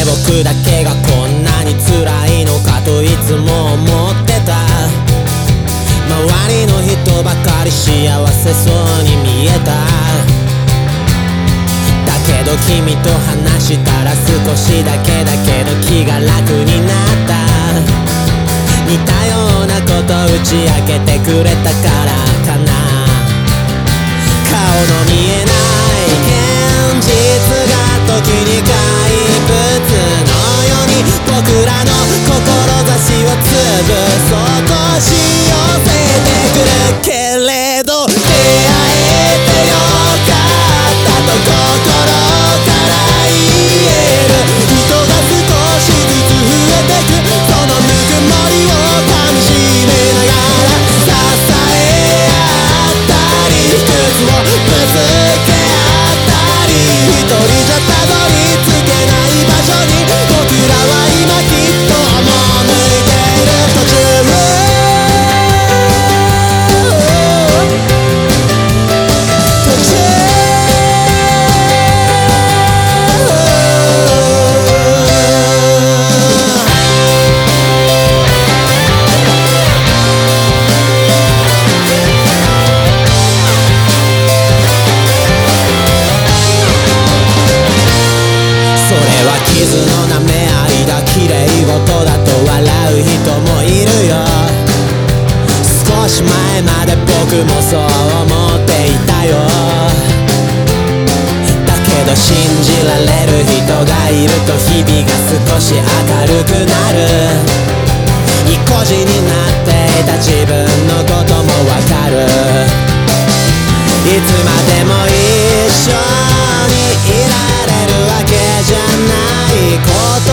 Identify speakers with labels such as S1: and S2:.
S1: ぜ僕だけがこんなに辛いのかといつも思ってた。周りの人ばかり幸せそうに見えた。だけど君と話したら少しだけ気が楽になった。似たようなこと打ち明けてくれたからかな。顔の見えない現実が時に怪物のように僕らの志を潰そうとし寄せてくるけれど、出会えてよかったと心から言える。人が少しずつ増えてく、そのぬくもりをかみしめながら支え合ったり、一つをぶつけ合ったり、一人じゃたどり着けない場所に僕らは今きっと赴いている途中。それは傷の舐め合いだ、綺麗事だと笑う人もいるよ。少し前まで僕もそう思っていたよ。だけど信じられる人がいると日々が少し明るくなる。意固地になっていた自分のこともわかる。いつまでも一緒にいられるわけじゃないこと